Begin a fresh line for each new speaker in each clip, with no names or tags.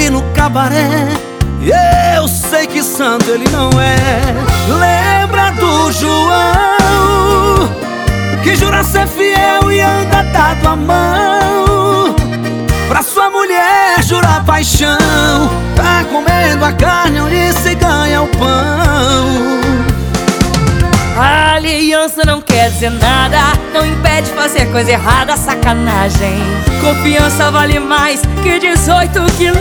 vi no cabaré. Eu sei que santo ele não é. Lembra do João, que jura ser fiel e anda dado a mão. Pra sua mulher jurar paixão, tá comendo a carne onde se ganha o pão.
A aliança não quer dizer nada, não impede fazer coisa errada, sacanagem. Confiança vale mais que 18 quilates.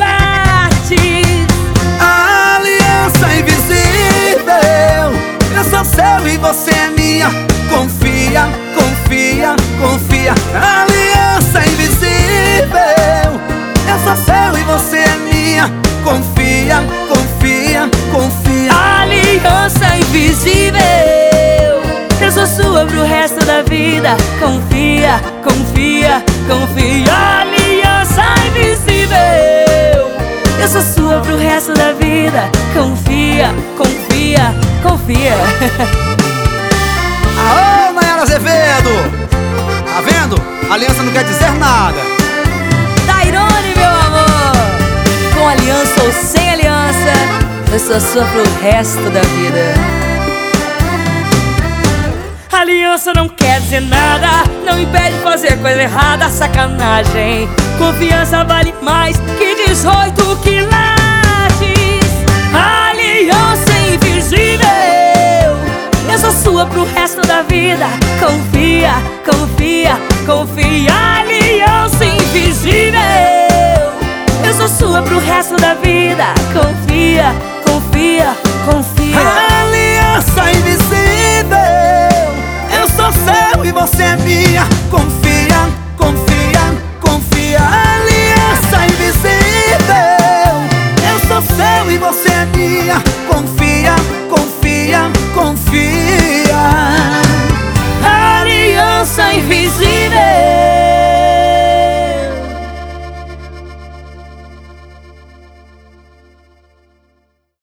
A aliança é invisível, eu sou seu e você é minha. Confia, confia, confia. A aliança é invisível, eu sou seu e você é minha. Confia, confia, confia.
A aliança é invisível, eu sou sua pro resto da vida. Confia, confia, confia. A aliança é invisível, eu sou sua pro resto da vida. Confia, confia, confia.
Aô, Nayara Azevedo! Tá vendo? Aliança não quer dizer nada.
Tairone, meu amor, com aliança ou sem aliança, eu sou sua pro resto da vida. Aliança não quer dizer nada, não impede fazer coisa errada, sacanagem. Confiança vale mais que 18 quilates. Aliança é invisível, eu sou sua pro resto da vida. Confia, confia, confia. Aliança invisível, eu sou sua pro resto da vida. Confia, confia, confia.
Aliança invisível, eu sou seu e você é minha. Confia.